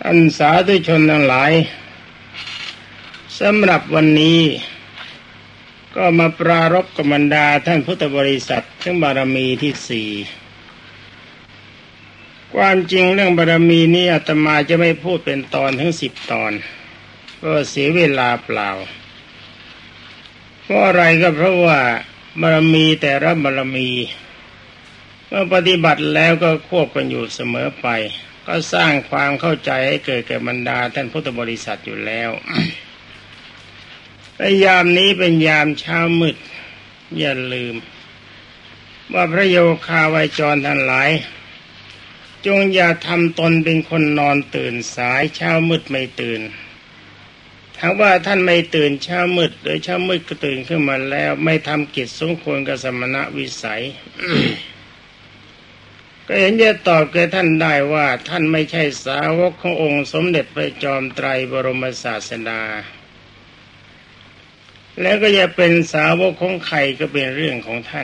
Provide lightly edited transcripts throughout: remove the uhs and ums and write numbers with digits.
ท่านสาธุชนทั้งหลายสำหรับวันนี้ก็มาปรารภกับบรรดาท่านพุทธบริษัทถึงบารมีที่สี่ความจริงเรื่องบารมีนี้อาตมาจะไม่พูดเป็นตอนถึง10 ตอนก็เสียเวลาเปล่าเพราะอะไรก็เพราะว่าบารมีแต่ละบารมีเมื่อปฏิบัติแล้วก็ควบกันอยู่เสมอไปก็สร้างความเข้าใจให้เกิดแก่บรรดาท่านพุทธบริษัทอยู่แล้ว ยามนี้เป็นยามเช้ามืดอย่าลืมว่าพระโยคาวาจรทั้งหลายจงอย่าทำตนเป็นคนนอนตื่นสายเช้ามืดไม่ตื่นถ้าว่าท่านไม่ตื่นเช้ามืดหรือเช้ามืดก็ตื่นขึ้นมาแล้วไม่ทำกิจสมควรกับสมณวิสัย ก็เห็นจะตอบแก่ท่านได้ว่าท่านไม่ใช่สาวกขององค์สมเด็จพระจอมไตรบรมศาสดาแล้วก็จะเป็นสาวกของใครก็เป็นเรื่องของท่าน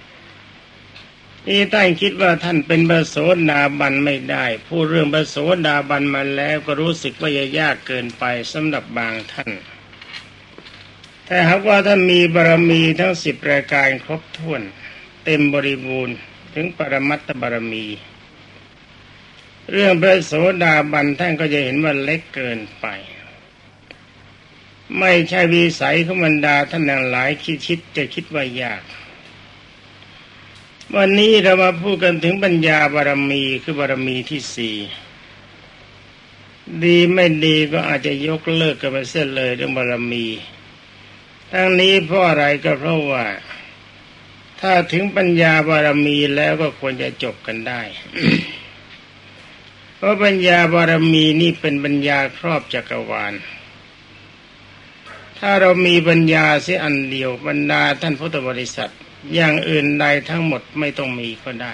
นี่ท่านคิดว่าท่านเป็นพระโสดาบันไม่ได้พูดเรื่องพระโสดาบันมาแล้วก็รู้สึกว่ายากเกินไปสำหรับบางท่านแต่หากว่าท่านมีบารมีทั้ง10 ประการครบถ้วนเต็มบริบูรณ์ถึงปรมัตถบารมีเรื่องพระโสดาบันท่านก็จะเห็นว่าเล็กเกินไปไม่ใช่วิสัยของบรรดาท่านทั้งหลายคิดว่ายากวันนี้เรามาพูดกันถึงปัญญาบารมีคือบารมีที่4ดีไม่ดีก็อาจจะยกเลิกกันไปเสียเลยเรื่องบารมีทั้งนี้เพราะอะไรก็เพราะว่าถ้าถึงปัญญาบารมีแล้วก็ควรจะจบกันได้ เพราะปัญญาบารมีนี่เป็นปัญญาครอบจักรวาลถ้าเรามีปัญญาเสียอันเดียวบรรดาท่านพุทธบริษัทอย่างอื่นใดทั้งหมดไม่ต้องมีก็ได้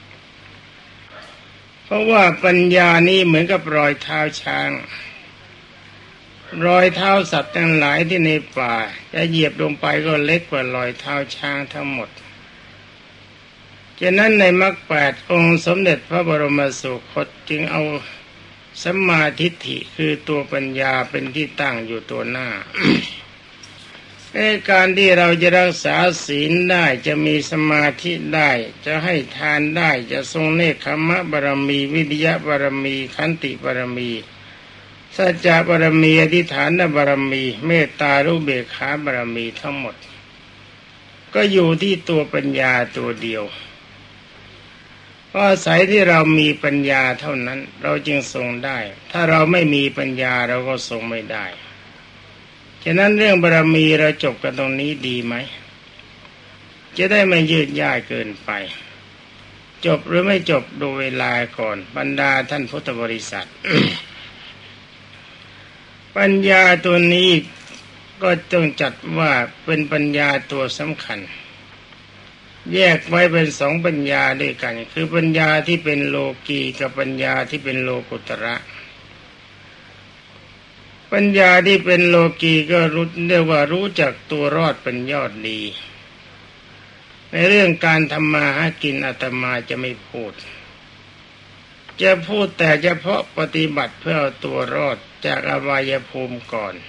เพราะว่าปัญญานี้เหมือนกับรอยเท้าช้างรอยเท้าสัตว์ทั้งหลายที่ในป่าจะเหยียบลงไปก็เล็กกว่ารอยเท้าช้างทั้งหมดฉะนั้นในมรรค8องค์สมเด็จพระบรมสุคตจึงเอาสัมมาทิฏฐิคือตัวปัญญาเป็นที่ตั้งอยู่ตัวหน้า ในการที่เราจะรักษาศีลได้จะมีสมาธิได้จะให้ทานได้จะทรงเนกขมะบารมีวิริยะบารมีขันติบารมีสัจจะบารมีอธิษฐานบารมีเมตตาอุเบกขาบารมีทั้งหมดก็อยู่ที่ตัวปัญญาตัวเดียวเพราะอาศัยที่เรามีปัญญาเท่านั้นเราจึงทรงได้ถ้าเราไม่มีปัญญาเราก็ทรงไม่ได้ฉะนั้นเรื่องบารมีเราจบกันตรงนี้ดีไหมจะได้ไม่ยืดยาวเกินไปจบหรือไม่จบดูเวลาก่อนบรรดาท่านพุทธบริษัท ปัญญาตัวนี้ก็ต้องจัดว่าเป็นปัญญาตัวสำคัญแยกไว้เป็น2ปัญญาด้วยกันคือปัญญาที่เป็นโลกีกับปัญญาที่เป็นโลกุตระปัญญาที่เป็นโลกีก็เรียกว่ารู้จักตัวรอดเป็นยอดดีในเรื่องการทำมาหากินอาตมาจะไม่พูดจะพูดแต่เฉพาะปฏิบัติเพื่อเอาตัวรอดจากอบายภูมิก่อน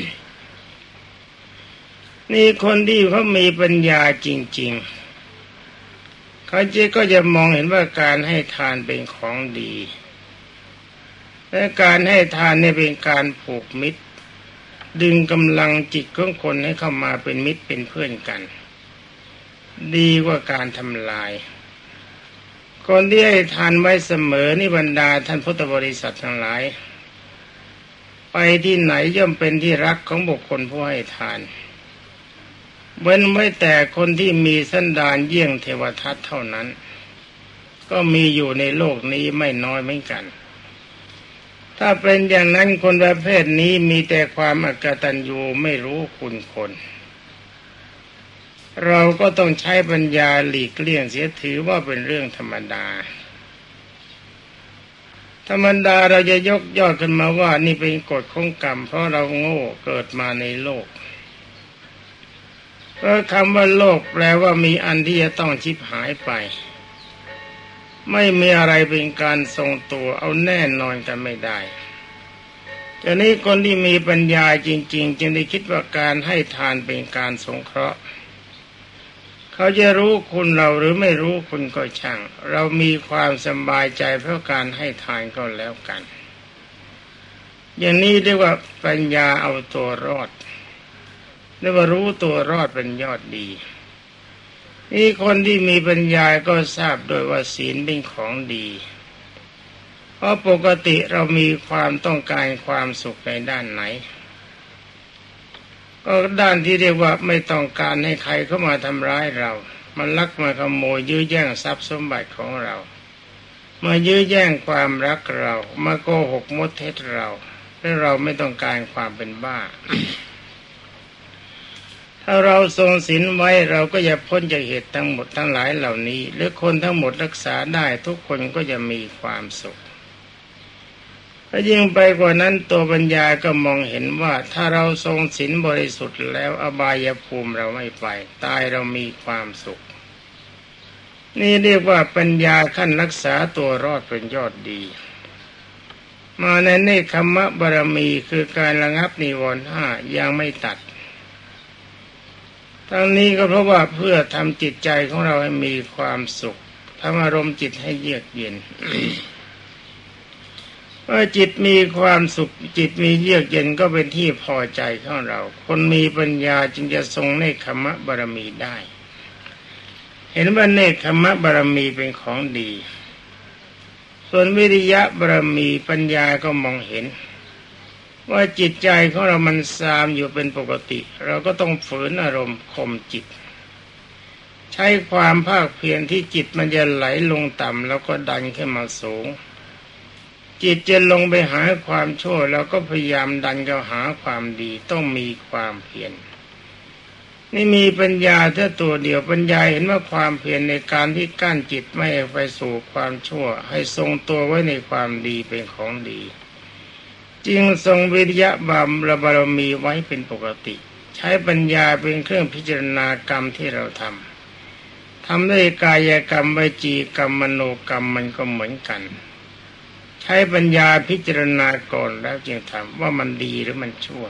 นี่คนที่เขามีปัญญาจริงๆเขาก็จะมองเห็นว่าการให้ทานเป็นของดีและการให้ทานเนี่ยเป็นการผูกมิตรดึงกำลังจิตของคนให้เข้ามาเป็นมิตรเป็นเพื่อนกันดีกว่าการทำลายคนที่ให้ทานไว้เสมอนี่บรรดาท่านพุทธบริษัททั้งหลายไปที่ไหนย่อมเป็นที่รักของบุคคลผู้ให้ทานเว้นไว้แต่คนที่มีสันดานเยี่ยงเทวทัตเท่านั้นก็มีอยู่ในโลกนี้ไม่น้อยเหมือนกันถ้าเป็นอย่างนั้นคนประเภทนี้มีแต่ความอกตัญญูไม่รู้คุณคนเราก็ต้องใช้ปัญญาหลีกเลี่ยงเสียถือว่าเป็นเรื่องธรรมดาเราจะยกยอดขึ้นมาว่านี่เป็นกฎของกรรมเพราะเราโง่เกิดมาในโลกเพราะคำว่าโลกแปลว่ามีอันที่จะต้องชิบหายไป ไม่มีอะไรเป็นการทรงตัวเอาแน่นอนกันไม่ได้แต่นี้คนที่มีปัญญาจริงๆจึงได้คิดว่าการให้ทานเป็นการสงเคราะห์เขาจะรู้คุณเราหรือไม่รู้คุณก็ช่างเรามีความสบายใจเพราะการให้ทานก็แล้วกันอย่างนี้เรียกว่าปัญญาเอาตัวรอดเรียกว่ารู้ตัวรอดเป็นยอดดีนี่คนที่มีปัญญาก็ทราบโดยว่าศีลเป็นของดีเพราะปกติเรามีความต้องการความสุขในด้านไหนก็ด้านที่เรียกว่าไม่ต้องการให้ใครเข้ามาทำร้ายเรามันลักมาขโมยยื้อแย่งทรัพย์สมบัติของเรามายื้อแย่งความรักเรามาโกหกมดเท็จเราและเราไม่ต้องการความเป็นบ้า ถ้าเราทรงศีลไว้เราก็จะพ้นจากเหตุทั้งหมดทั้งหลายเหล่านี้หรือคนทั้งหมดรักษาได้ทุกคนก็จะมีความสุขถ้ายิ่งไปกว่านั้นตัวปัญญาก็มองเห็นว่าถ้าเราทรงศีลบริสุทธิ์แล้วอบายภูมิเราไม่ไปตายเรามีความสุขนี่เรียกว่าปัญญาขั้นรักษาตัวรอดเป็นยอดดีมาในเนคขมะบารมีคือการระงับนิวรณ์ห้ายังไม่ตัดทั้งนี้ก็เพราะว่าเพื่อทำจิตใจของเราให้มีความสุขทำอารมณ์จิตให้เยือกเย็น เมื่อจิตมีความสุขจิตมีเยือกเย็นก็เป็นที่พอใจของเราคนมีปัญญาจึงจะทรงเนคขมะบารมีได้เห็นว่าเนคขมะบารมีเป็นของดีส่วนวิริยะบารมีปัญญาก็มองเห็นว่าจิตใจของเรามันซามอยู่เป็นปกติเราก็ต้องฝืนอารมณ์ข่มจิตใช้ความภาคเพียรที่จิตมันจะไหลลงต่ำแล้วก็ดันขึ้นมาสูงจิตจะลงไปหาความชั่วแล้วก็พยายามดันเข้าหาความดีต้องมีความเพียรนี่มีปัญญาแค่ตัวเดียวปัญญาเห็นว่าความเพียรในการที่กั้นจิตไม่ให้ไปสู่ความชั่วให้ทรงตัวไว้ในความดีเป็นของดีจึงทรงวิริยะบารมีไว้เป็นปกติใช้ปัญญาเป็นเครื่องพิจารณากรรมที่เราทำด้วยกายกรรมวจีกรรมมโนกรรมมันก็เหมือนกันใช้ปัญญาพิจารณาก่อนแล้วจึงทำว่ามันดีหรือมันชั่ว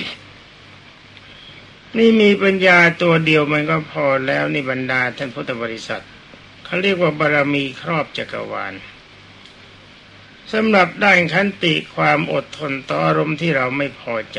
นี่มีปัญญาตัวเดียวมันก็พอแล้วนี่บรรดาท่านพุทธบริษัทเขาเรียกว่าบารมีครอบจักรวาลสำหรับด้านขันติความอดทนต่ออารมณ์ที่เราไม่พอใจ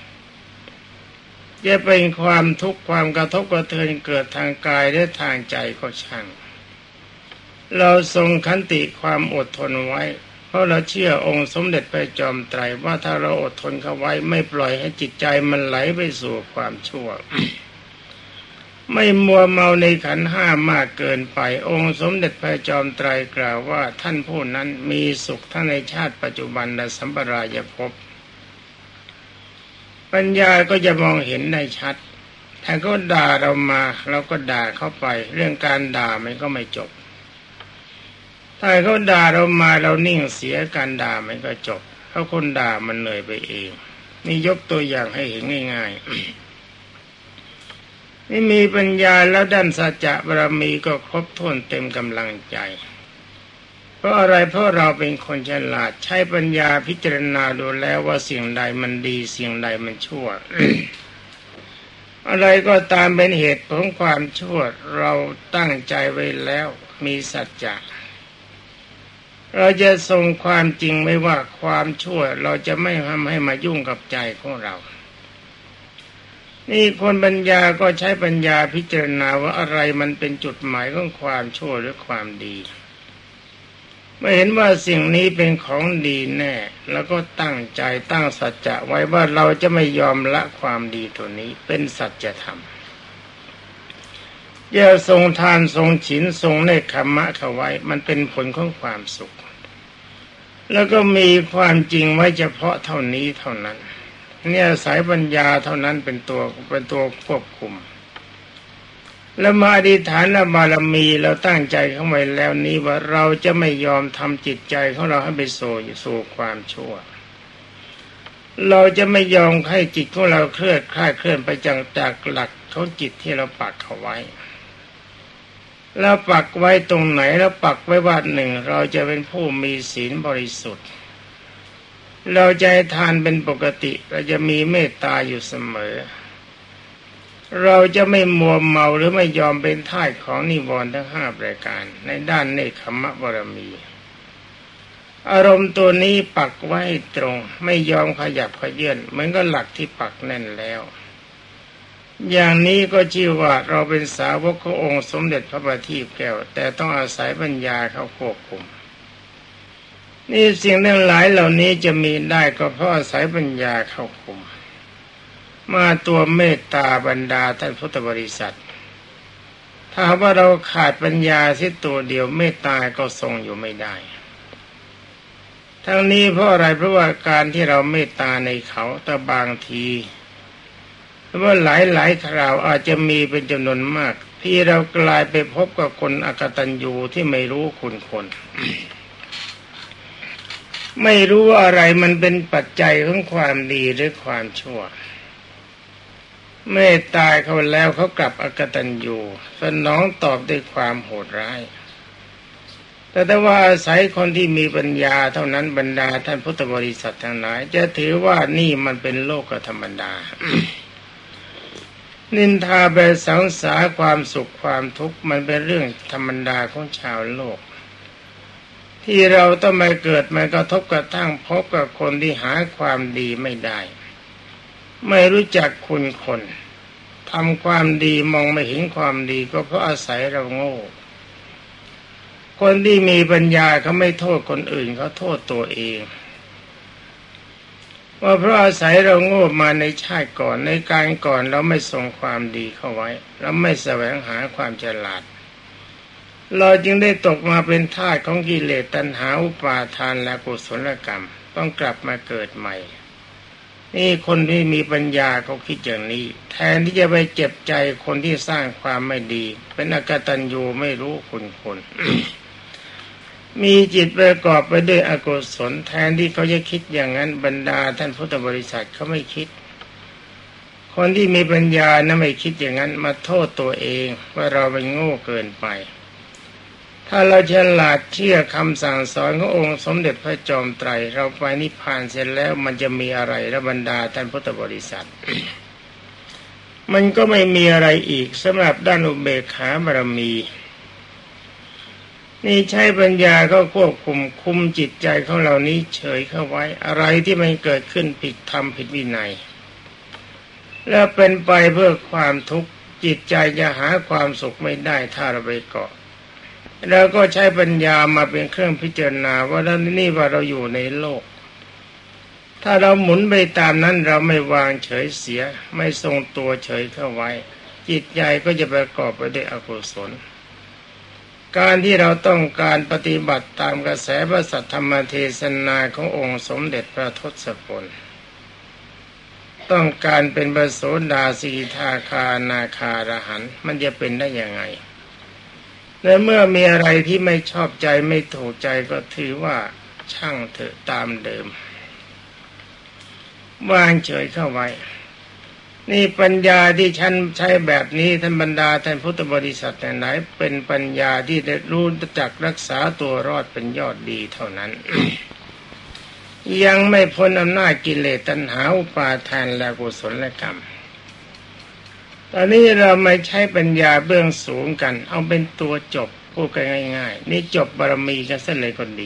จะเป็นความทุกข์ความกระทบกระเทือนเกิดทางกายและทางใจก็ช่างเราทรงขันติความอดทนไว้เพราะเราเชื่อองค์สมเด็จพระจอมไตรว่าถ้าเราอดทนเข้าไว้ไม่ปล่อยให้จิตใจมันไหลไปสู่ความชั่ว ไม่มัวเมาในขันธ์ห้ามากเกินไปองค์สมเด็จพระจอมไตรกล่าวว่าท่านผู้นั้นมีสุขทั้งในชาติปัจจุบันและสัมปรายภพปัญญาก็จะมองเห็นได้ชัดถ้าเขาด่าเรามาเราก็ด่าเข้าไปเรื่องการด่ามันก็ไม่จบถ้าเขาด่าเรามาเรานิ่งเสียการด่ามันก็จบเพราะคนด่ามันเหนื่อยไปเองนี่ยกตัวอย่างให้เห็นง่ายๆนี่มีปัญญาแล้วด้านสัจจะบารมีก็ครบถ้วนเต็มกำลังใจเพราะอะไรเพราะเราเป็นคนฉลาดใช้ปัญญาพิจารณาดูแล้วว่าสิ่งใดมันดีสิ่งใดมันชั่ว อะไรก็ตามเป็นเหตุของความชั่วเราตั้งใจไว้แล้วมีสัจจะเราจะทรงความจริงไม่ว่าความชั่วเราจะไม่ทำให้มายุ่งกับใจของเรานี่คนปัญญาก็ใช้ปัญญาพิจารณาว่าอะไรมันเป็นจุดหมายของความชั่วหรือความดีเมื่อเห็นว่าสิ่งนี้เป็นของดีแน่แล้วก็ตั้งใจตั้งสัจจะไว้ว่าเราจะไม่ยอมละความดีตัวนี้เป็นสัจธรรมอย่าทรงทานทรงศีลทรงเนคขมะเข้าไว้มันเป็นผลของความสุขแล้วก็มีความจริงไว้เฉพาะเท่านี้เท่านั้นเนี่ยสายปัญญาเท่านั้นเป็นตัวควบคุมแล้วมาอธิษฐานบารมีเราตั้งใจเข้าไว้แล้วนี้ว่าเราจะไม่ยอมทำจิตใจของเราให้ไปสู่ความชั่วเราจะไม่ยอมให้จิตของเราเคลื่อนไปจากหลักของจิตที่เราปักเอาไว้แล้วปักไว้ตรงไหนแล้วปักไว้ว่าหนึ่งเราจะเป็นผู้มีศีลบริสุทธิ์เราจะให้ทานเป็นปกติเราจะมีเมตตาอยู่เสมอเราจะไม่มัวเมาหรือไม่ยอมเป็นทาสของนิวรณ์ทั้ง5ประการในด้านเนคขมบารมีอารมณ์ตัวนี้ปักไว้ตรงไม่ยอมขยับขยื่นเหมือนกับหลักที่ปักแน่นแล้วอย่างนี้ก็ชื่อว่าเราเป็นสาวกขององค์สมเด็จพระบัณฑิตแก้วแต่ต้องอาศัยปัญญาเข้าควบคุมนี่สิ่งทั้งหลายเหล่านี้จะมีได้ก็เพราะอาศัยปัญญาเข้าคุมมาตัวเมตตาบรรดาท่านพุทธบริษัทถ้าว่าเราขาดปัญญาสิตัวเดียวเมตตาก็ทรงอยู่ไม่ได้ทั้งนี้เพราะอะไรเพราะว่าการที่เราเมตตาในเขาแต่บางทีหรือว่าหลายคราวอาจจะมีเป็นจำนวนมากที่เรากลายไปพบกับคนอกตัญญูที่ไม่รู้คุณคน ไม่รู้ว่าอะไรมันเป็นปัจจัยของความดีหรือความชั่วเมตตาเขาแล้วเขากลับอกตัญญูสนองตอบด้วยความโหดร้ายแต่ถ้าว่าอาศัยคนที่มีปัญญาเท่านั้นบรรดาท่านพุทธบริษัททั้งหลายจะถือว่านี่มันเป็นโลกธรรมดา นินทาไปสังสารความสุขความทุกข์มันเป็นเรื่องธรรมดาของชาวโลกที่เราต้องมาเกิดมากระทบกระทั่งพบกับคนที่หาความดีไม่ได้ไม่รู้จักคุณคนทำความดีมองไม่เห็นความดีก็เพราะอาศัยเราโง่คนที่มีปัญญาเขาไม่โทษคนอื่นเขาโทษตัวเองว่าเพราะอาศัยเราโง่มาในชาติก่อนในการก่อนเราไม่ทรงความดีเข้าไว้เราไม่แสวงหาความฉลาดเราจึงได้ตกมาเป็นทาสของกิเลสตัณหาอุปาทานและกุศลกรรมต้องกลับมาเกิดใหม่นี่คนที่มีปัญญาเขาคิดอย่างนี้แทนที่จะไปเจ็บใจคนที่สร้างความไม่ดีเป็นอกตัญญูไม่รู้คุณคน มีจิตประกอบไปด้วยอกุศลแทนที่เขาจะคิดอย่างนั้นบรรดาท่านพุทธบริษัทเขาไม่คิดคนที่มีปัญญานะไม่คิดอย่างนั้นมาโทษตัวเองว่าเราเป็นโง่เกินไปถ้าเราฉลาดเชื่อคำสั่งสอนขององค์สมเด็จพระจอมไตรเราไปนิพพานเสร็จแล้วมันจะมีอะไรและบรรดาท่านพุทธบริษัท มันก็ไม่มีอะไรอีกสำหรับด้านอุเบกขาบารมีนี่ใช้ปัญญาก็ควบคุมจิตใจของเรานี้เฉยเข้าไว้อะไรที่มันเกิดขึ้นผิดธรรมผิดวินัยและเป็นไปเพื่อความทุกข์จิตใจจะหาความสุขไม่ได้ถ้าเราไปเกาะเราก็ใช้ปัญญามาเป็นเครื่องพิจารณาว่านี่ว่าเราอยู่ในโลกถ้าเราหมุนไปตามนั้นเราไม่วางเฉยเสียไม่ทรงตัวเฉยเข้าไว้จิตใจก็จะประกอบไปด้วยอกุศลการที่เราต้องการปฏิบัติตามกระแสพระสัทธรรมเทศนาขององค์สมเด็จพระทศพลต้องการเป็นพระโสดาสีทาคานาคาอรหันต์มันจะเป็นได้ยังไงและเมื่อมีอะไรที่ไม่ชอบใจไม่ถูกใจก็ถือว่าช่างเถอะตามเดิมวางเฉยเข้าไว้นี่ปัญญาที่ฉันใช้แบบนี้ท่านบรรดาท่านพุทธบริษัทไหนเป็นปัญญาที่ได้รู้จักรักษาตัวรอดเป็นยอดดีเท่านั้น ยังไม่พ้นอำนาจกิเลสตัณหาอุปาทานและกุศลกรรมตอนนี้เราไม่ใช้ปัญญาเบื้องสูงกันเอาเป็นตัวจบพูดกันง่ายๆนี่จบบารมีกันซะเลยคนดี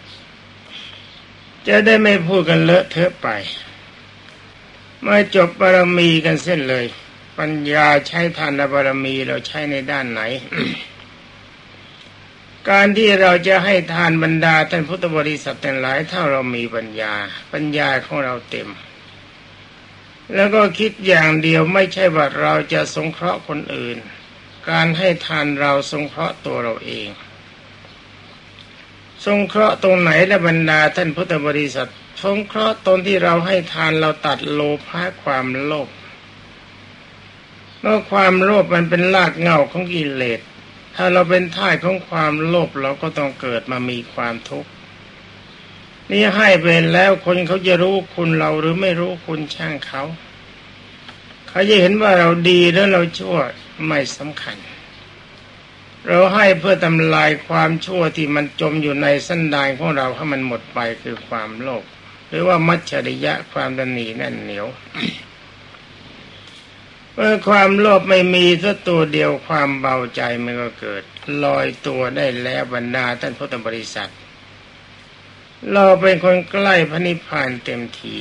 จะได้ไม่พูดกันเลอะเทอะไปมาจบบารมีกันเส้นเลยปัญญาใช้ทานบารมีเราใช้ในด้านไหน การที่เราจะให้ทานบรรดาท่านพุทธบริษัททั้งหลายถ้าเรามีปัญญาของเราเต็มแล้วก็คิดอย่างเดียวไม่ใช่ว่าเราจะสงเคราะห์คนอื่นการให้ทานเราสงเคราะห์ตัวเราเองสงเคราะห์ตรงไหนและบรรดาท่านพุทธบริษัทสงเคราะห์ตนที่เราให้ทานเราตัดโลภะความโลภเมื่อความโลภมันเป็นรากเหง้าของกิเลสถ้าเราเป็นทาสของความโลภเราก็ต้องเกิดมามีความทุกข์นี่ให้ไปแล้วคนเขาจะรู้คุณเราหรือไม่รู้คุณช่างเขาจะเห็นว่าเราดีแล้วเราชั่วไม่สำคัญเราให้เพื่อทำลายความชั่วที่มันจมอยู่ในสันดานของเราให้มันหมดไปคือความโลภหรือว่ามัจฉริยะความตนีแน่นเหนียวเมื่อความโลภไม่มีสักตัวเดียวความเบาใจมันก็เกิดลอยตัวได้แล้วบรรดาท่านพุทธบริษัทเราเป็นคนใกล้พระนิพพานเต็มที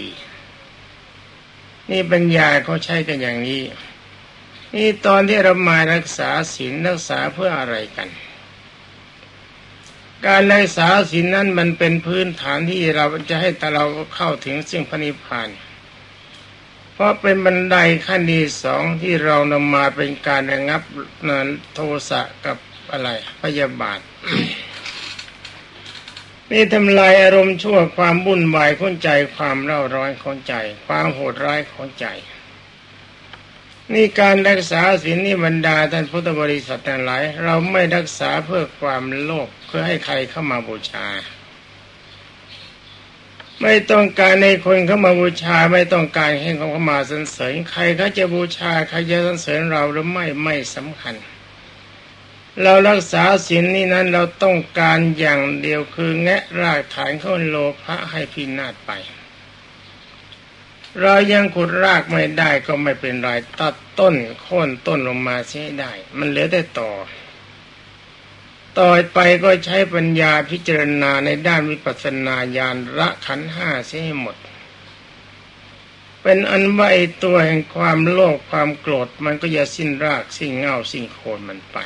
นี่ปัญญาเขาใช้กันอย่างนี้นี่ตอนที่เรามารักษาศีลรักษาเพื่ออะไรกันการรักษาศีลนั้นมันเป็นพื้นฐานที่เราจะให้เราเข้าถึงซึ่งพระนิพพานเพราะเป็นบันไดขั้นที่สองที่เรานำมาเป็นการระงับโทสะกับอะไรพยาบาท นี่ทำลายอารมณ์ชั่วความวุ่นวายของใจความเร่าร้อนของใจความโหดร้ายของใจนี่การรักษาศีลนี่บรรดาท่านพุทธบริษัททั้งหลายเราไม่รักษาเพื่อความโลภเพื่อให้ใครเข้ามาบูชาไม่ต้องการให้คนเข้ามาบูชาไม่ต้องการให้เขาเข้ามาสรรเสริญใครเขาจะบูชาใครจะสรรเสริญเราหรือไม่สำคัญเรารักษาศีลนี่นั้นเราต้องการอย่างเดียวคือแงะรากฐานของโลภะให้พินาศไปเรายังขุดรากไม่ได้ก็ไม่เป็นไรตัดต้นโค่นต้นลงมาเสียได้มันเหลือแต่ต่อไปก็ใช้ปัญญาพิจารณาในด้านวิปัสสนาญาณละขันธ์ห้าเสียให้หมดเป็นอันว่าไอ้ตัวแห่งความโลภความโกรธมันก็จะสิ้นรากสิ้นเง่าสิ้นโคนมันไป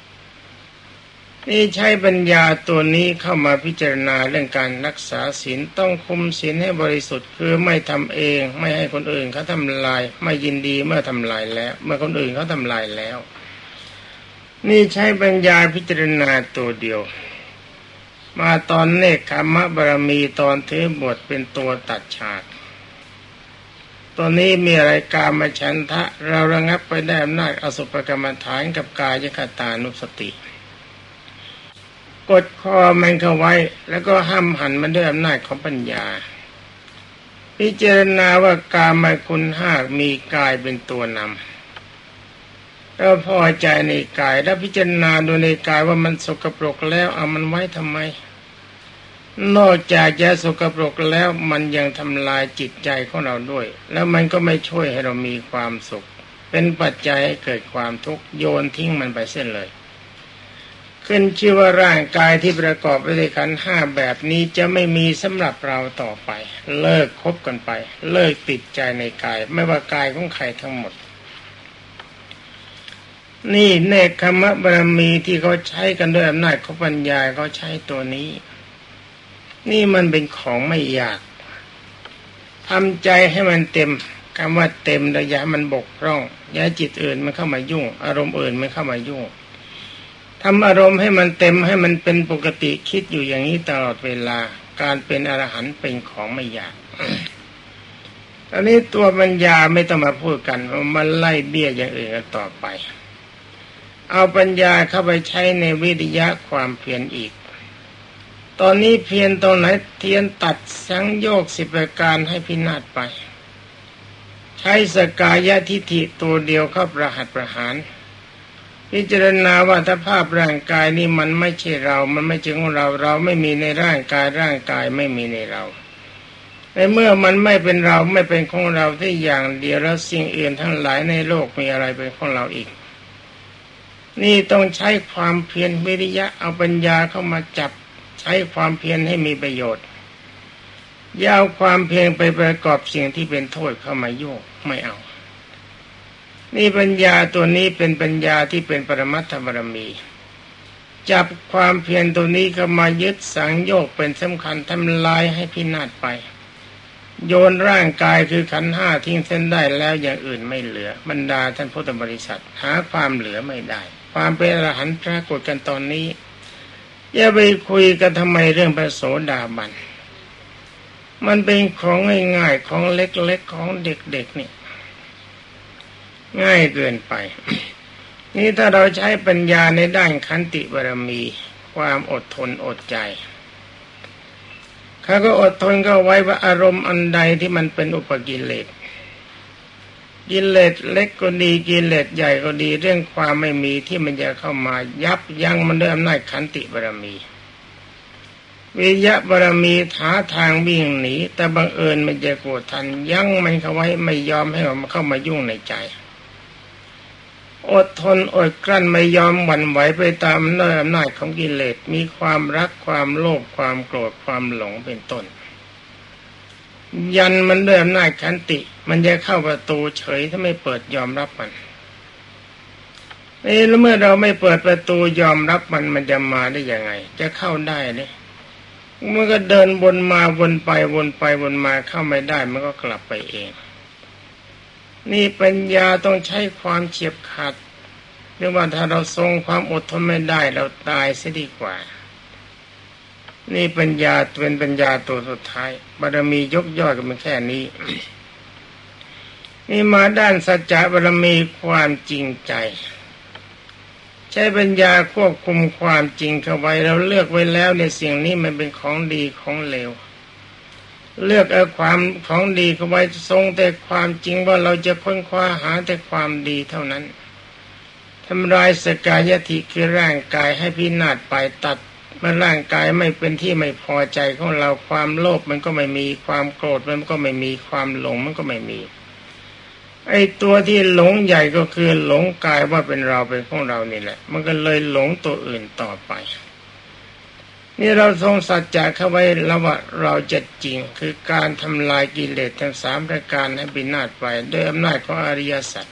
นี่ใช้ปัญญาตัวนี้เข้ามาพิจารณาเรื่องการรักษาศีลต้องคุมศีลให้บริสุทธิ์คือไม่ทำเองไม่ให้คนอื่นเขาทำลายไม่ยินดีเมื่อทำลายแล้วเมื่อคนอื่นเขาทำลายแล้วนี่ใช้ปัญญาพิจารณาตัวเดียวมาตอนเนกขมบารมีตอนถือบทเป็นตัวตัดฉากตัวนี้มีอะไรกามฉันทะเราระงับไปได้อำนาจอสุภกรรมฐานกับกายคตานุสติกดคอมันเข้าไว้แล้วก็ห้ามหันมันด้วยอำนาจของปัญญาพิจารณาว่ากามคุณห้ามีกายเป็นตัวนำเราพอใจในกายแล้วพิจารณาดูในกายว่ามันสกปรกแล้วเอามันไว้ทำไมนอกจากจะสกปรกแล้วมันยังทำลายจิตใจของเราด้วยแล้วมันก็ไม่ช่วยให้เรามีความสุขเป็นปัจจัยให้เกิดความทุกข์โยนทิ้งมันไปเส้นเลยขึ้นชื่อว่าร่างกายที่ประกอบไปด้วยขันธ์ห้าแบบนี้จะไม่มีสำหรับเราต่อไปเลิกคบกันไปเลิกติดใจในกายไม่ว่ากายของใครทั้งหมดนี่เนกขมบารมีที่เขาใช้กันด้วยอำนาจของปัญญาเขาใช้ตัวนี้นี่มันเป็นของไม่ยากทำใจให้มันเต็มคำว่าเต็มระยะมันบกพร่องอย่าจิตอื่นมันเข้ามายุ่งอารมณ์อื่นมันเข้ามายุ่งทำอารมณ์ให้มันเต็มให้มันเป็นปกติคิดอยู่อย่างนี้ตลอดเวลาการเป็นอรหันต์เป็นของไม่ยาก ตอนนี้ตัวปัญญาไม่ต้องมาพูดกันมันไล่เบี้ยอย่างอื่นกันต่อไปเอาปัญญาเข้าไปใช้ในวิริยะความเพียรอีกตอนนี้เพียรตรงไหนเทียนตัดสังโยชน์10ประการให้พินาศไปใช้สกายทิฏฐิตัวเดียวเข้าประหัตประหารพิจารณาว่าถ้าภาพร่างกายนี้มันไม่ใช่เรามันไม่ใช่ของเราเราไม่มีในร่างกายร่างกายไม่มีในเราในเมื่อมันไม่เป็นเราไม่เป็นของเราที่อย่างเดียวแล้วสิ่งอื่นทั้งหลายในโลกมีอะไรเป็นของเราอีกนี่ต้องใช้ความเพียรวิริยะเอาปัญญาเข้ามาจับใช้ความเพียรให้มีประโยชน์อย่าเอาความเพียรไปประกอบสิ่งที่เป็นโทษเข้ามายุ่งไม่เอานี่ปัญญาตัวนี้เป็นปัญญาที่เป็นปรมัตถบารมีจับความเพียรตัวนี้เข้ามายึดสังโยชน์เป็นสำคัญทำลายให้พินาศไปโยนร่างกายคือขันธ์ห้าทิ้งเส้นได้แล้วอย่างอื่นไม่เหลือบรรดาท่านพุทธบริษัทหาความเหลือไม่ได้ความเป็นอรหันต์ปรากฏกันตอนนี้อย่าไปคุยกันทำไมเรื่องพระโสดาบันมันเป็นของง่ายๆของเล็กๆของเด็กๆนี่ง่ายเกินไป นี่ถ้าเราใช้ปัญญาในด้านขันติบารมีความอดทนอดใจเขาก็อดทนก็ไว้ว่าอารมณ์อันใดที่มันเป็นอุปกิเลสกิเลสเล็กก็ดีกิเลสใหญ่ก็ดีเรื่องความไม่มีที่มันจะเข้ามายับยั้งมันด้วยอำนาจขันติบารมีวิริยะบารมีหาทางวิ่งหนีแต่บังเอิญมันจะโกรธทันยั้งมันเข้าไว้ไม่ยอมให้มันเข้ามายุ่งในใจอดทนอดกลั้นไม่ยอมหวั่นไหวไปตามอำนาจของกิเลสมีความรักความโลภความโกรธความหลงเป็นต้นยันมันด้วยอำนาจขันติมันจะเข้าประตูเฉยถ้าไม่เปิดยอมรับมันแล้วเมื่อเราไม่เปิดประตูยอมรับมันจะมาได้ยังไงจะเข้าได้เนี่ยมันก็เดินวนมาวนไปวนไปวนมาเข้าไม่ได้มันก็กลับไปเองนี่ปัญญาต้องใช้ความเฉียบขาดเรียกว่าถ้าเราทรงความอดทนไม่ได้เราตายเสียดีกว่านี่ปัญญาเป็นปัญญาตัวสุดท้ายบารมียกย่อยกันมาแค่นี้ นี่มาด้านสัจจะบารมีความจริงใจใช้ปัญญาควบคุมความจริงเข้าไว้เราเลือกไว้แล้วในสิ่งนี้มันเป็นของดีของเลวเลือกเอาความของดีเข้าไว้ทรงแต่ความจริงว่าเราจะค้นคว้าหาแต่ความดีเท่านั้นทำลายสกายทิคือร่างกายให้พินาศไปตัดเมื่อร่างกายไม่เป็นที่ไม่พอใจของเราความโลภมันก็ไม่มีความโกรธมันก็ไม่มีความหลงมันก็ไม่มีไอ้ตัวที่หลงใหญ่ก็คือหลงกายว่าเป็นเราเป็นของเรานี่แหละมันก็เลยหลงตัวอื่นต่อไปนี่เราทรงสัจจะเข้าไว้แล้วว่าเราจะจริงคือการทำลายกิเลสทั้งสามประการให้พินาศไปด้วยอำนาจของอริยสัจ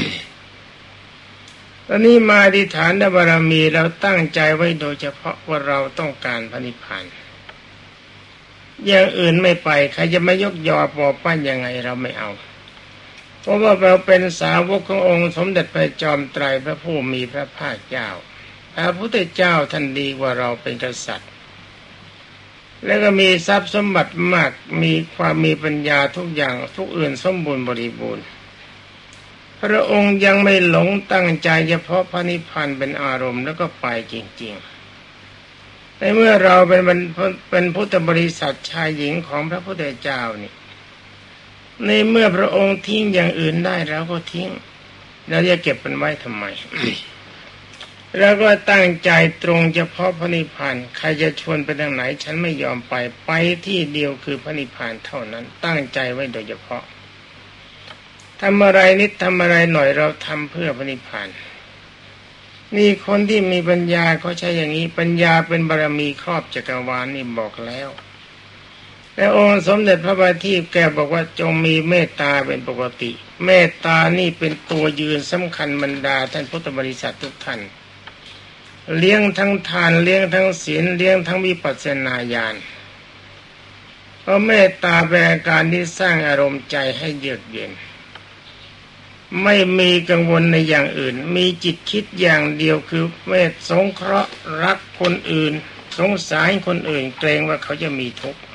ตอนนี้มาอธิษฐานบารมีเราตั้งใจไว้โดยเฉพาะว่าเราต้องการพระนิพพานอย่างอื่นไม่ไปใครจะมายกยอปอปั้นยังไงเราไม่เอาเพราะว่าเราเป็นสาวกขององค์สมเด็จพระจอมไตรพระผู้มีพระภาคเจ้าพระพุทธเจ้าท่านดีกว่าเราเป็นกษัตริย์แล้วก็มีทรัพย์สมบัติมากมีความมีปัญญาทุกอย่างทุกอื่นสมบูรณ์บริบูรณ์พระองค์ยังไม่หลงตั้งใจเฉพาะพระนิพพานเป็นอารมณ์แล้วก็ไปจริงๆในเมื่อเราเป็นพุทธบริษัทชายหญิงของพระพุทธเจ้านี่ในเมื่อพระองค์ทิ้งอย่างอื่นได้เราก็ทิ้งแล้วจะเก็บมันไว้ทำไม แล้วก็ตั้งใจตรงเฉพาะพระนิพพานใครจะชวนไปทางไหนฉันไม่ยอมไปที่เดียวคือพระนิพพานเท่านั้นตั้งใจไว้โดยเฉพาะทำอะไรนิดทำอะไรหน่อยเราทำเพื่อพระนิพพานนี่คนที่มีปัญญาเขาใช้อย่างนี้ปัญญาเป็นบารมีครอบจักรวาลนี่บอกแล้วแต่องค์สมเด็จพระบาทีแกบอกว่าจงมีเมตตาเป็นปกติเมตตานี่เป็นตัวยืนสำคัญบรรดาท่านพุทธบริษัททุกท่านเลี้ยงทั้งทานเลี้ยงทั้งศีลเลี้ยงทั้งวิปัสสนาญาณเพราะเมตตาเป็นอาการที่สร้างอารมณ์ใจให้เยือกเย็นไม่มีกังวลในอย่างอื่นมีจิตคิดอย่างเดียวคือเมตสงเคราะห์รักคนอื่นสงสารคนอื่นเกรงว่าเขาจะมีทุกข์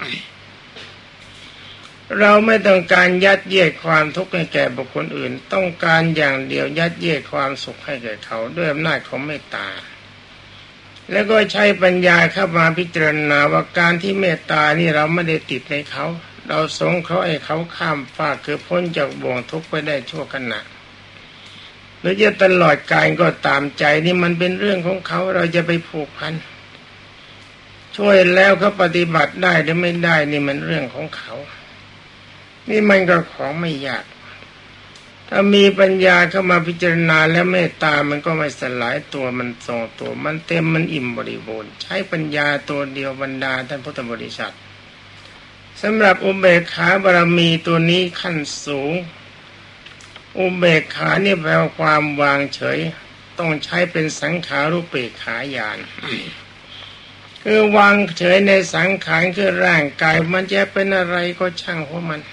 เราไม่ต้องการยัดเยียดความทุกข์ให้แก่บุคคลอื่นต้องการอย่างเดียวยัดเยียดความสุขให้แก่เขาด้วยอำนาจของเมตตาแล้วก็ใช้ปัญญาเข้ามาพิจารณาว่าการที่เมตตานี่เราไม่ได้ติดในเขาเราสงเคราะห์ให้เขาข้ามฟากคือพ้นจากบ่วงทุกข์ไปได้ชั่วขณะหรือจะตลอดกาลก็ตามใจนี่มันเป็นเรื่องของเขาเราจะไปผูกพันช่วยแล้วเขาปฏิบัติได้หรือไม่ได้นี่มันเรื่องของเขานี่มันก็ของไม่ยากถ้ามีปัญญาเข้ามาพิจารณาแล้วเมตตามันก็ไม่สลายตัวมันทรงตัวมันเต็มมันอิ่มบริบูรณ์ใช้ปัญญาตัวเดียวบรรดาท่านพุทธบริษัทสำหรับอุเบกขาบารมีตัวนี้ขั้นสูงอุเบกขานี่แปลว่าความวางเฉยต้องใช้เป็นสังขารุเปกขาญาณ คือวางเฉยในสังขารคือร่างกายมันจะเป็นอะไรก็ช่างของมัน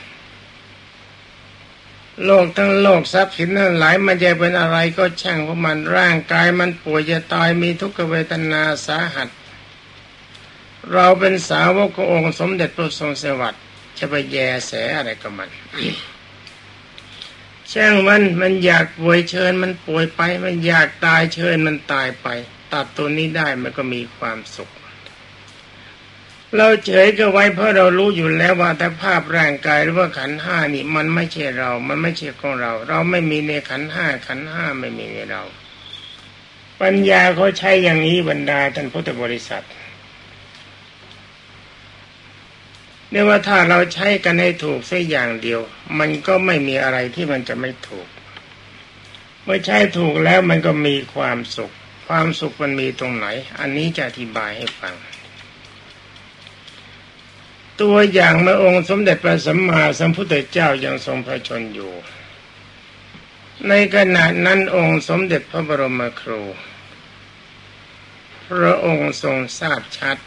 โลกทั้งโลกทรัพย์สินทั้งหลายมันจะเป็นอะไรก็ช่างของมันร่างกายมันป่วยจะตายมีทุกขเวทนาสาหัสเราเป็นสาวกขององค์สมเด็จพระทรงสวัสดิ์จะไปแยแสอะไรกับมัน ช่างมันอยากป่วยเชิญมันป่วยไปมันอยากตายเชิญมันตายไปตัดตัวนี้ได้มันก็มีความสุขเราเฉยก็ไว้เพราะเรารู้อยู่แล้วว่าแต่ภาพร่างกายหรือว่าขันธ์ห้านี่มันไม่ใช่เรามันไม่ใช่ของเราเราไม่มีในขันธ์ห้าขันธ์ห้าไม่มีในเราปัญญาเขาใช้อย่างนี้บรรดาท่านพุทธบริษัทเนี่ยว่าถ้าเราใช้กันให้ถูกสักอย่างเดียวมันก็ไม่มีอะไรที่มันจะไม่ถูกเมื่อใช้ถูกแล้วมันก็มีความสุขความสุขมันมีตรงไหนอันนี้จะอธิบายให้ฟังตัวอย่างเมื่อองค์สมเด็จพระสัมมาสัมพุทธเจ้ายังทรงพระชนอยู่ในขณะนั้นองค์สมเด็จพระบรมครูพระองค์ทรงทราบชัด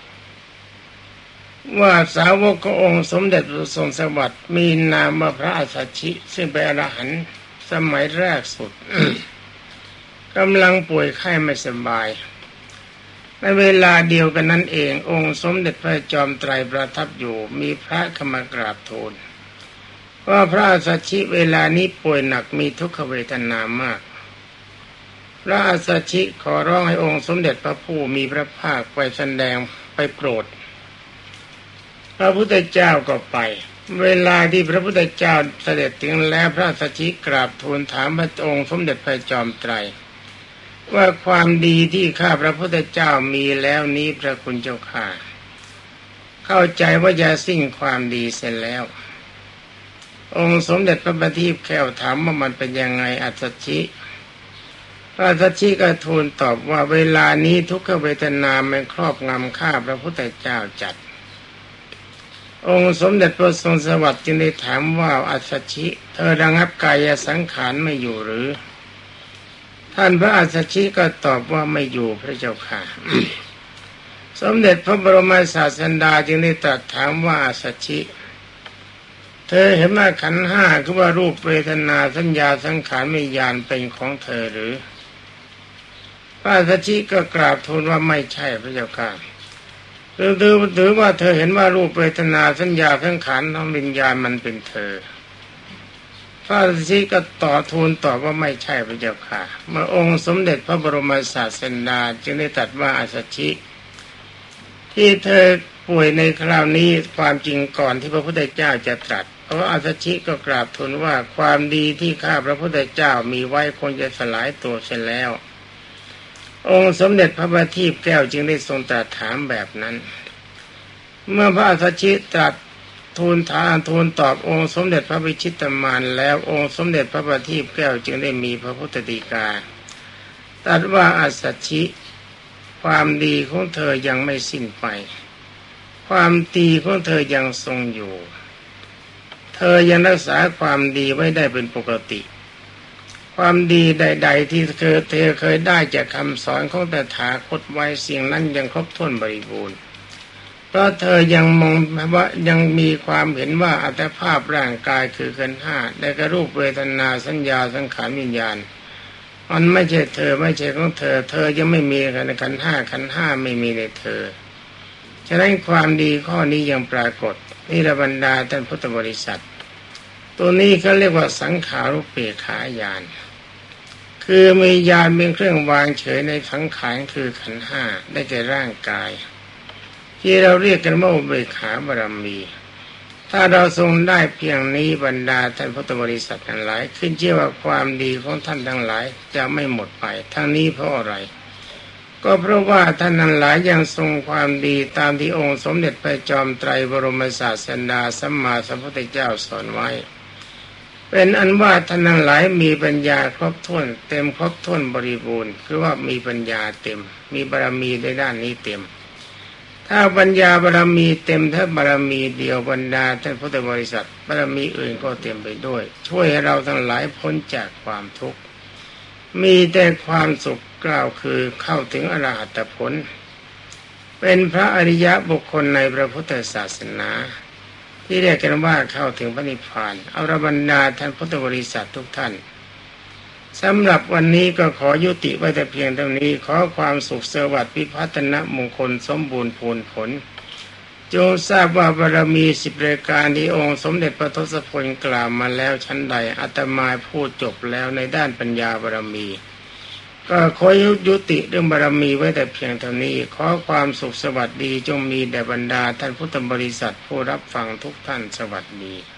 ว่าสาวกขององค์สมเด็จพระทรงสวัสดิ์มีนามว่าพระอัสสชิซึ่งเป็นอรหันต์สมัยแรกสุด กำลังป่วยไข้ไม่สบายในเวลาเดียวกันนั้นเององค์สมเด็จพระจอมไตรประทับอยู่มีพระเข้ามากราบทูลว่าพระอัสสชิเวลานี้ป่วยหนักมีทุกขเวทนามากพระอัสสชิขอร้องให้องค์สมเด็จพระผู้มีพระภาคไปแสดงไปโปรดพระพุทธเจ้าก็ไปเวลาที่พระพุทธเจ้าเสด็จถึงแล้วพระอัสสชิกราบทูลถามพระองค์สมเด็จพระจอมไตรว่าความดีที่ข้าพระพุทธเจ้ามีแล้วนี้พระคุณเจ้าข้าเข้าใจว่าจะสิ้นความดีเสร็จแล้วองค์สมเด็จพระบัณฑิตแก้วถามว่ามันเป็นยังไงอัสสชิพระอัสสชิก็ทูลตอบว่าเวลานี้ทุกขเวทนามันครอบงำข้าพระพุทธเจ้าจัดองค์สมเด็จพระทรงสวัสดิ์จึงได้ถามว่าอัสสชิเธอระงับกายสังขารไม่อยู่หรือท่านพระอัสสชิก็ตอบว่าไม่อยู่พระเจ้าค่ะ สมเด็จพระบรมศาสดาจึงได้ตรัสถามว่าอัสสชิเธอเห็นว่าขันธ์ห้าคือว่ารูปเวทนาสัญญาสังขารวิญญาณเป็นของเธอหรือพระอัสสชิก็กราบทูลว่าไม่ใช่พระเจ้าค่ะหรือว่าเธอเห็นว่ารูปเวทนาสัญญาสังขารวิญญาณมันเป็นเธอพระอัสสชิก็ทูลตอบว่าไม่ใช่พระเจ้าค่ะเมื่อองค์สมเด็จพระบรมศาสดาจึงได้ตรัสว่าอัสสชิที่เธอป่วยในคราวนี้ความจริงก่อนที่พระพุทธเจ้าจะตรัสเพราะอัสสชิก็กราบทูลว่าความดีที่ข้าพระพุทธเจ้ามีไว้คงจะสลายตัวเสียแล้วองค์สมเด็จพระบัณฑิตแก้วจึงได้ทรงตรัสถามแบบนั้นเมื่อพระอัสสชิตรัสทูลตอบองค์สมเด็จพระวิชิตมารแล้วองค์สมเด็จพระบัณฑิตแก้วจึงได้มีพระพุทธฎีกาตรัสว่าอัสสชิความดีของเธอยังไม่สิ้นไปความดีของเธอยังทรงอยู่เธอยังรักษาความดีไว้ได้เป็นปกติความดีใดๆที่เธอเคยได้จากคำสอนของตถาคตไว้สิ่งนั้นยังครบถ้วนบริบูรณ์เพราะเธอยังมองว่ายังมีความเห็นว่าอัตภาพร่างกายคือขันธ์ห้าได้กับรูปเวทนาสัญญาสังขารวิญญาณมันไม่ใช่เธอไม่ใช่ของเธอเธอยังไม่มีขันธ์ห้าขันธ์ห้าไม่มีในเธอฉะนั้นความดีข้อนี้ยังปรากฏนี่ระบรรดาท่านพุทธบริษัทตัวนี้เขาเรียกว่าสังขารุปเปขายานคือมีญาณเป็นเครื่องวางเฉยในสังขารคือขันธ์ห้าได้แก่ร่างกายที่เราเรียกกันว่าอุเบกขาบารมีถ้าเราทรงได้เพียงนี้บรรดาท่านพุทธบริษัททั้งหลายขึ้นชื่อว่าความดีของท่านทั้งหลายจะไม่หมดไปทั้งนี้เพราะอะไรก็เพราะว่าท่านทั้งหลายยังทรงความดีตามที่องค์สมเด็จพระจอมไตรบรมศาสดาสัมมาสัมพุทธเจ้าสอนไว้เป็นอันว่าท่านทั้งหลายมีปัญญาครบถ้วนเต็มครบถ้วนบริบูรณ์คือว่ามีปัญญาเต็มมีบารมีในด้านนี้เต็มถ้าปัญญาบารมีเต็มถ้าบารมีเดียวบรรดาท่านพุทธบริษัทบารมีอื่นก็เต็มไปด้วยช่วยให้เราทั้งหลายพ้นจากความทุกข์มีแต่ความสุขกล่าวคือเข้าถึงอรหัตผลเป็นพระอริยบุคคลในพระพุทธศาสนาที่เรียกกันว่าเข้าถึงพระนิพพานเอาละบรรดาท่านพุทธบริษัททุกท่านสำหรับวันนี้ก็ขอยุติไว้แต่เพียงเท่านี้ขอความสุขสวัสดิ์พิพัฒนมงคลสมบูรณ์ผลจงทราบว่าบารมี10รายการที่องค์สมเด็จพระทศพลกล่าวมาแล้วชั้นใดอาตมาพูดจบแล้วในด้านปัญญาบารมีก็ขอยุติเรื่องบารมีไว้แต่เพียงเท่านี้ขอความสุขสวัสดีจงมีแด่บรรดาท่านพุทธบริษัทผู้รับฟังทุกท่านสวัสดี